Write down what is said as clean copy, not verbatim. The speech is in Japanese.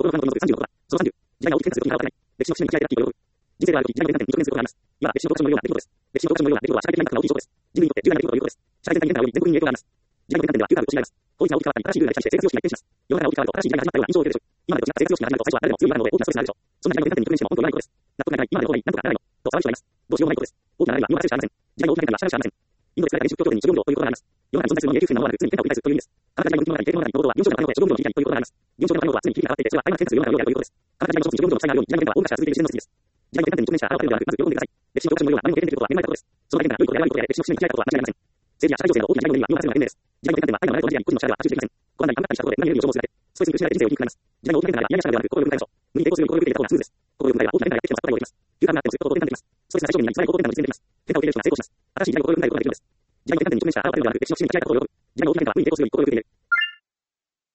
の可能性36は、その30、時代が大きく変化することには分からない。歴史の節目に期待がラッキーと喜ぶ。人生であるとき、時代の変化に直面することがあります。今は歴史の特徴のような出来事です。歴史の特徴のような出来事は社会的なインパクトが大きい証拠です。人類にとって重大な出来事ということです。社会的なインパクトがより全国民に影響があります。時代の変化点では、旧があると違います。法律が大きく変わったり、新しいルールができたりして、政治常識が一変します。世の中が大きく変わると、新しい時代が始まったような印象を受けるでしょう。今までと違った政治常識が始まると、最初は誰でも強いまでので、大きなストレスがあるでしょう。そんな時代の変化点に直面しても本当に悪いことです。納得がいかない、今までの方がいい、なんとかならないの、と騒ぐ人がいます。どうしようもないことです。大きな悩みは日本は強しかありません。時代の大きな変化は社会しかありません。インドで使われた原子力協定に諸行無常ということがあります。世の中に存在するものに永久不変なものはなく、常に変化を繰り返すという意味です。あなたが時代の運気の中に定定の中に行動は、4章の可能性諸行無常の危機にということがあります。4章の可能は常に危機が変わっていて、それは曖昧な変化する世の中のようであるということです。あなたが時代の諸行無常の際があるように、時代の変化は大昔から続いている自然の摂理です。時代の変化点に直面したあなたのようではなく、まず喜んでください。歴史の教科書のような何も経験できることは恵まれたことです。その変化が良いことや悪いことや歴史の節目に開いたことは間違いありません。政治や社会情勢の大きな時代の意味は日本初の変名です。時代の変化点は愛の流れと同じであり、個人の力では発注できません。ご案内に頑張ったりしたことで何よりも情報をするだけ。ストレスに苦しめられて人生を生きるくなります。時代の大きな変化が嫌な社会ではなく、心をよく迎えましょう。無理に抵抗するより心をよく迎えた方がスムーズです。心をよく迎えは大きな変化がやってきてもさっぱりをできます。急なってもすぐ心を転換できます。ストレスが最小限になり、辛い心転換も実現できます。変化を受け入れる人が成功します。新しい時代の心をよく迎えることができるのです。時代の変化点に直面したあなたのようではなく、歴史の節目に開いたことを喜ぶ。